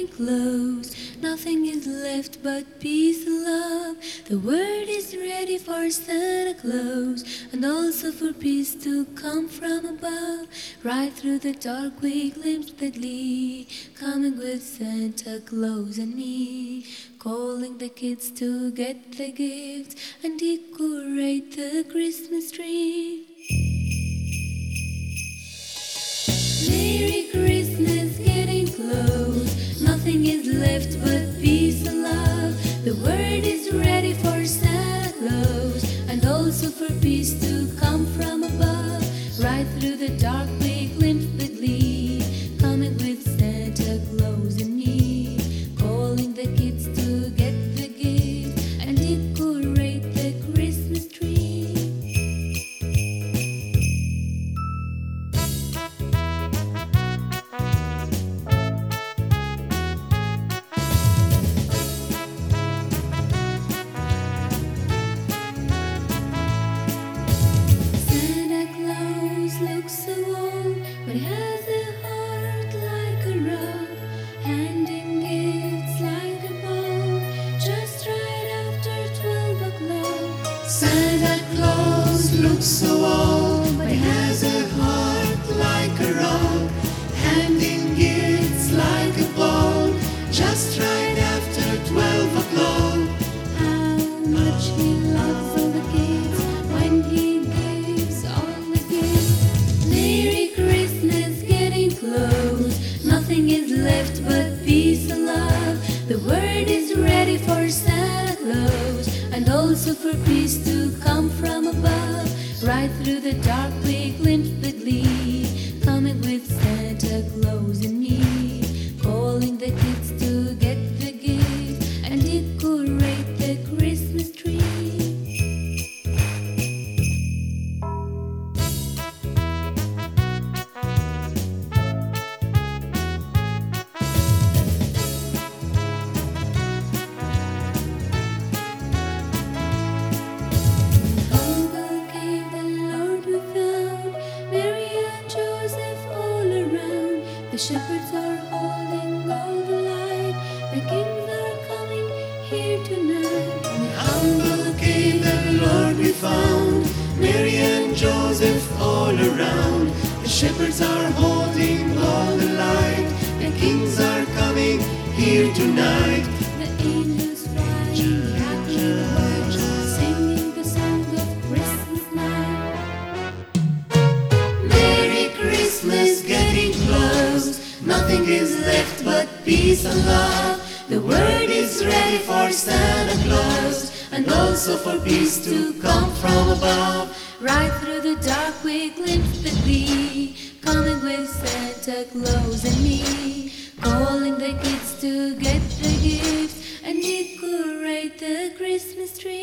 getting close. Nothing is left but peace and love. The world is ready for Santa Claus, and also for peace to come from above. Right through the dark we glimpse the glee, coming with Santa Claus and me, calling the kids to get the gifts and decorate the Christmas tree. Merry Christmas, getting close. Nothing is left but peace and love. The world is ready for Santa Claus, and also for peace to come from above. Right through the dark we glimpse the glee, coming with Santa Claus and me, calling the kids to get the gifts and decorate the Christmas tree. Looks so old, but he has a heart like a rock, handing gifts like a ball, just right after 12 o'clock. Santa Claus looks so old, but he has a heart like a rock, handing gifts like a ball, just right after 12 o'clock. How much he loves all the kids when he gives all the gifts. Merry Christmas, getting close. Nothing is left but peace and love. The world is ready for Santa Claus, and also for peace to come from above. Right through the dark we glimpse the glee, coming with Santa Claus and me, calling the kids to get the gifts and decorate the Christmas tree. The shepherds are holding all the light. The kings are coming here tonight. In the humble cave the Lord we found, Mary and Joseph all around. The shepherds are holding all the light. The kings are coming here tonight. The angels flying happy words, singing the song of Christmas night. Merry Christmas, getting close. Nothing is left but peace and love. The world is ready for Santa Claus, and also for peace to come from above. Right through the dark we glimpse the glee, coming with Santa Claus and me, calling the kids to get the gifts and decorate the Christmas tree.